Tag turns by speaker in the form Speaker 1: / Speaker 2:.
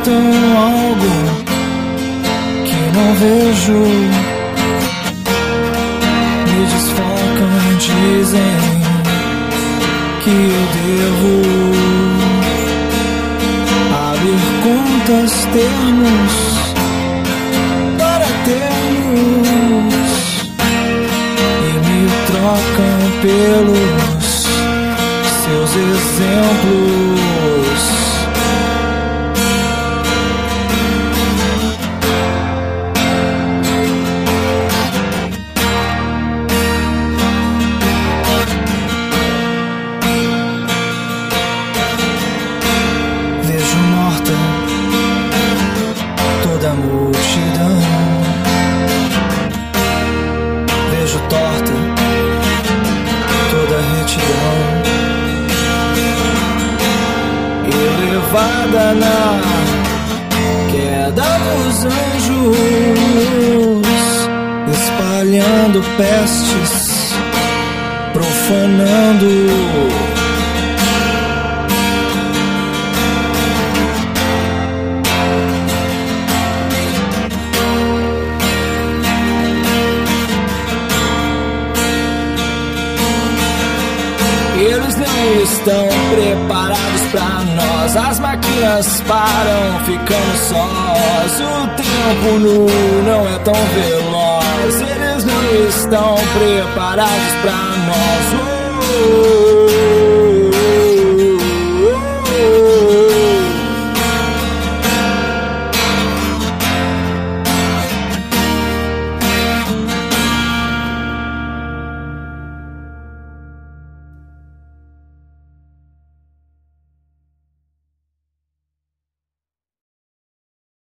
Speaker 1: ocultam algo que não vejo. Me desfocam, dizem que eu devo abrir contas, termos para termos, e me trocam pelos seus exemplos. Vejo morta toda a multidão, vejo torta toda a retidão, elevada na queda dos anjos, espalhando pestes, profanando. Eles não estão preparados pra nós. As máquinas param, ficando sós. O tempo nu não é tão veloz. Eles não estão preparados pra nós.